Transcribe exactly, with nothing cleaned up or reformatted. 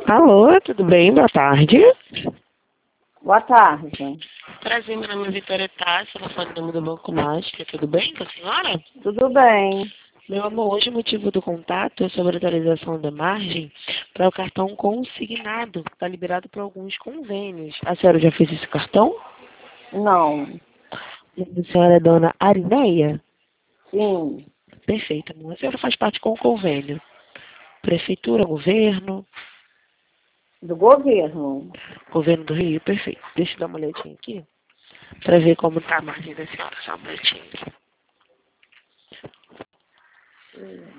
Alô, tudo bem? Boa tarde. Boa tarde. Prazer, meu nome é Vitória Tassi, eu falo do nome do Banco Mágica. Tudo bem com a senhora? Tudo bem. Meu amor, hoje o motivo do contato é sobre a atualização da margem para o cartão consignado. Está liberado para alguns convênios. A senhora já fez esse cartão? Não. A senhora é dona Arineia? Sim. Perfeito, amor. A senhora faz parte com o convênio. Prefeitura, governo, Do governo. governo do Rio, perfeito. Deixa eu dar uma olhadinha aqui para ver como está a margem da senhora. Só um minutinho.